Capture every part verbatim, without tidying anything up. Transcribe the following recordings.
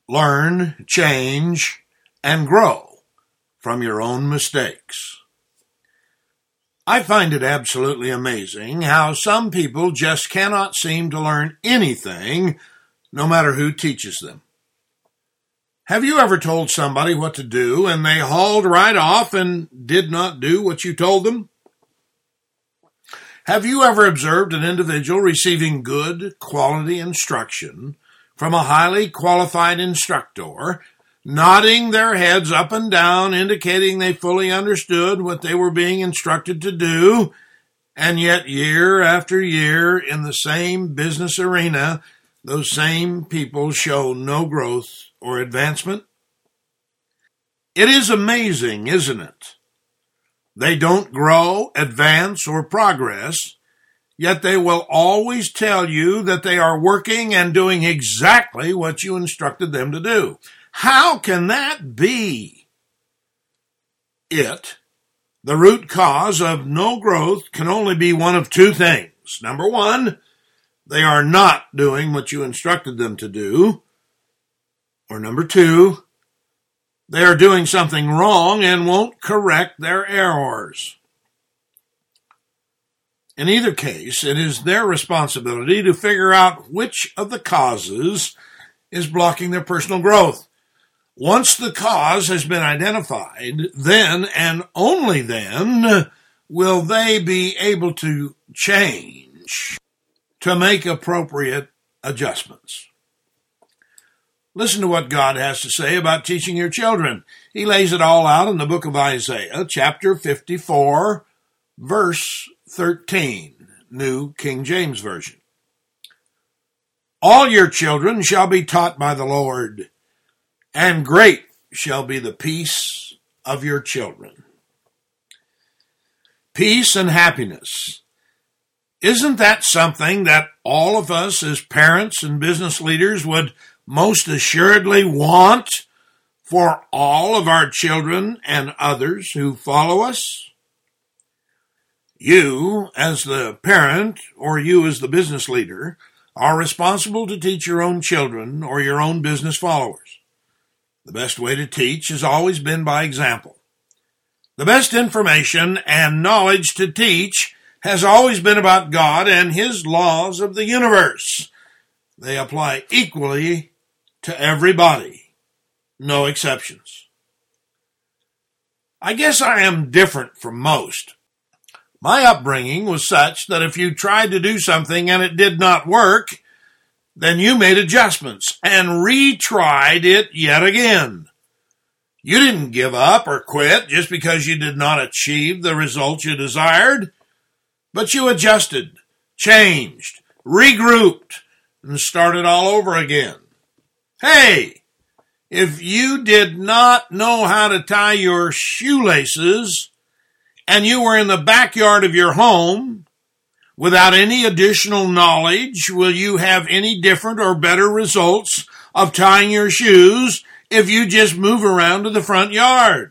learn, change, and grow from your own mistakes. I find it absolutely amazing how some people just cannot seem to learn anything, no matter who teaches them. Have you ever told somebody what to do and they hauled right off and did not do what you told them? Have you ever observed an individual receiving good quality instruction from a highly qualified instructor, nodding their heads up and down, indicating they fully understood what they were being instructed to do, and yet year after year in the same business arena, those same people show no growth or advancement? It is amazing, isn't it? They don't grow, advance, or progress, yet they will always tell you that they are working and doing exactly what you instructed them to do. How can that be? It, the root cause of no growth, can only be one of two things. Number one, they are not doing what you instructed them to do. Or number two, they are doing something wrong and won't correct their errors. In either case, it is their responsibility to figure out which of the causes is blocking their personal growth. Once the cause has been identified, then and only then will they be able to change, to make appropriate adjustments. Listen to what God has to say about teaching your children. He lays it all out in the book of Isaiah, chapter fifty-four, verse thirteen, New King James Version. All your children shall be taught by the Lord, and great shall be the peace of your children. Peace and happiness. Isn't that something that all of us as parents and business leaders would most assuredly want for all of our children and others who follow us? You, as the parent, or you as the business leader, are responsible to teach your own children or your own business followers. The best way to teach has always been by example. The best information and knowledge to teach has always been about God and His laws of the universe. They apply equally to everybody, no exceptions. I guess I am different from most. My upbringing was such that if you tried to do something and it did not work, then you made adjustments and retried it yet again. You didn't give up or quit just because you did not achieve the results you desired, but you adjusted, changed, regrouped, and started all over again. Hey, if you did not know how to tie your shoelaces and you were in the backyard of your home without any additional knowledge, will you have any different or better results of tying your shoes if you just move around to the front yard?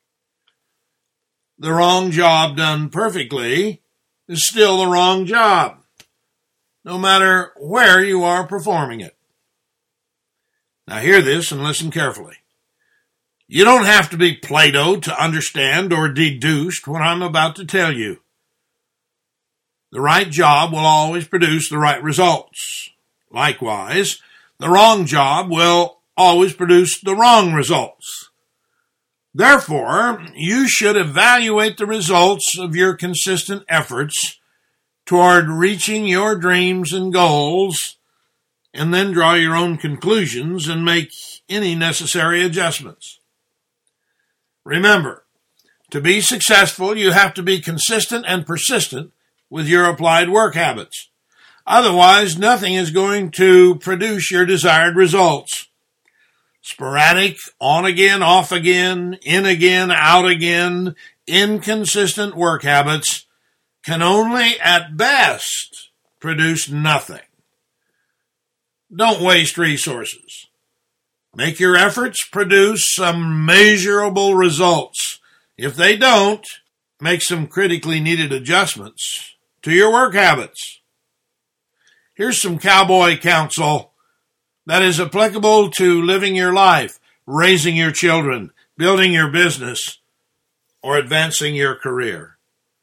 The wrong job done perfectly is still the wrong job, no matter where you are performing it. Now hear this and listen carefully. You don't have to be Plato to understand or deduce what I'm about to tell you. The right job will always produce the right results. Likewise, the wrong job will always produce the wrong results. Therefore, you should evaluate the results of your consistent efforts toward reaching your dreams and goals, and then draw your own conclusions and make any necessary adjustments. Remember, to be successful, you have to be consistent and persistent with your applied work habits. Otherwise, nothing is going to produce your desired results. Sporadic, on again, off again, in again, out again, inconsistent work habits can only, at best, produce nothing. Don't waste resources. Make your efforts produce some measurable results. If they don't, make some critically needed adjustments to your work habits. Here's some cowboy counsel that is applicable to living your life, raising your children, building your business, or advancing your career.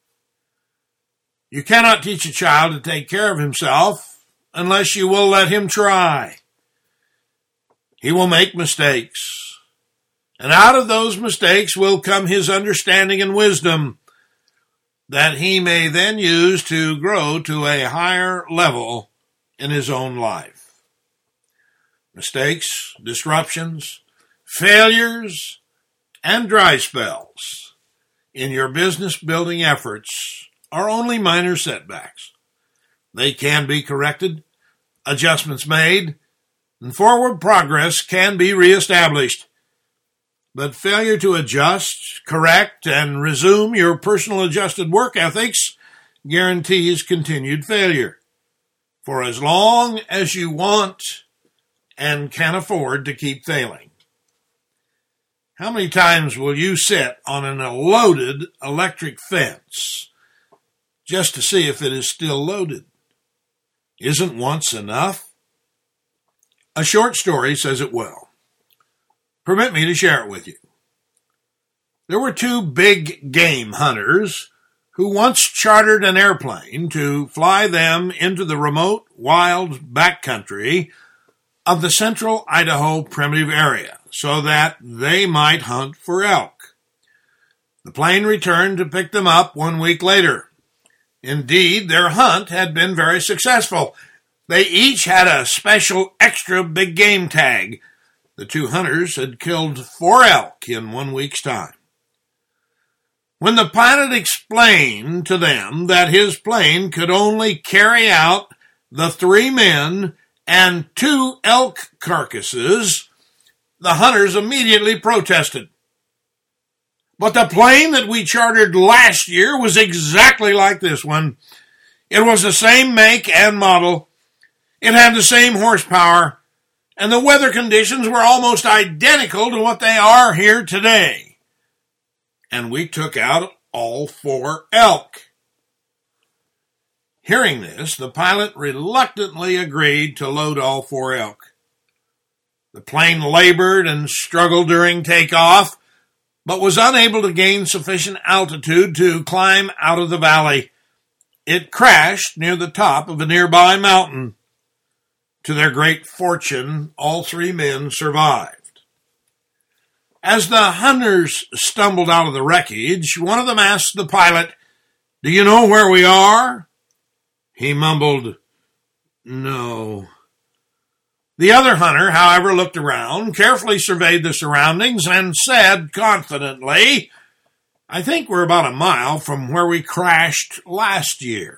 You cannot teach a child to take care of himself unless you will let him try. He will make mistakes, and out of those mistakes will come his understanding and wisdom that he may then use to grow to a higher level in his own life. Mistakes, disruptions, failures, and dry spells in your business building efforts are only minor setbacks. They can be corrected, adjustments made, and forward progress can be reestablished. But failure to adjust, correct, and resume your personal adjusted work ethics guarantees continued failure for as long as you want and can afford to keep failing. How many times will you sit on an loaded electric fence just to see if it is still loaded? Isn't once enough? A short story says it well. Permit me to share it with you. There were two big game hunters who once chartered an airplane to fly them into the remote, wild backcountry of the central Idaho primitive area so that they might hunt for elk. The plane returned to pick them up one week later. Indeed, their hunt had been very successful. They each had a special extra big game tag. The two hunters had killed four elk in one week's time. When the pilot explained to them that his plane could only carry out the three men and two elk carcasses, the hunters immediately protested. But the plane that we chartered last year was exactly like this one. It was the same make and model. It had the same horsepower. And the weather conditions were almost identical to what they are here today. And we took out all four elk. Hearing this, the pilot reluctantly agreed to load all four elk. The plane labored and struggled during takeoff, but was unable to gain sufficient altitude to climb out of the valley. It crashed near the top of a nearby mountain. To their great fortune, all three men survived. As the hunters stumbled out of the wreckage, one of them asked the pilot, "Do you know where we are?" He mumbled, "No." The other hunter, however, looked around, carefully surveyed the surroundings, and said confidently, "I think we're about a mile from where we crashed last year."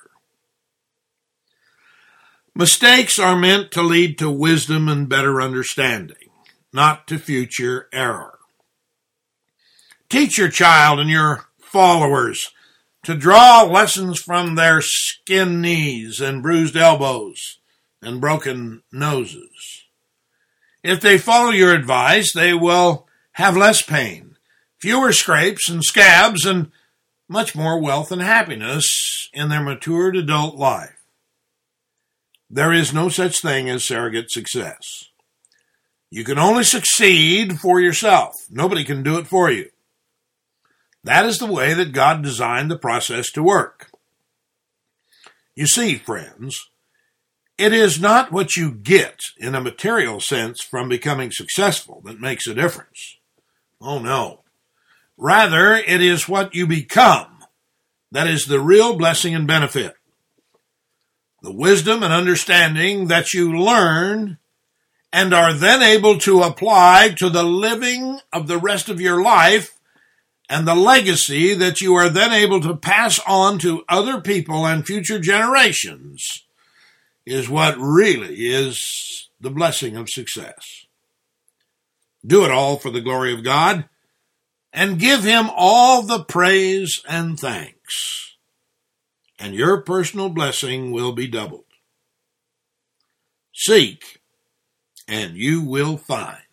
Mistakes are meant to lead to wisdom and better understanding, not to future error. Teach your child and your followers to draw lessons from their skinned knees and bruised elbows and broken noses. If they follow your advice, they will have less pain, fewer scrapes and scabs, and much more wealth and happiness in their matured adult life. There is no such thing as surrogate success. You can only succeed for yourself. Nobody can do it for you. That is the way that God designed the process to work. You see, friends, it is not what you get in a material sense from becoming successful that makes a difference. Oh, no. Rather, it is what you become that is the real blessing and benefit. The wisdom and understanding that you learn and are then able to apply to the living of the rest of your life, and the legacy that you are then able to pass on to other people and future generations, is what really is the blessing of success. Do it all for the glory of God, and give Him all the praise and thanks, and your personal blessing will be doubled. Seek, and you will find.